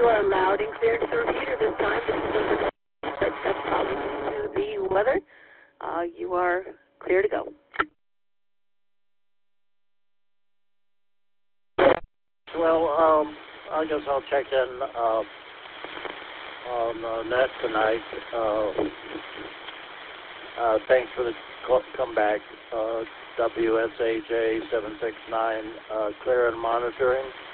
You are loud and clear to the repeater this time. This is that's probably due to the weather. You are clear to go. Well, I guess I'll check in on net tonight. Thanks for the comeback. WSAJ 769, clear and monitoring.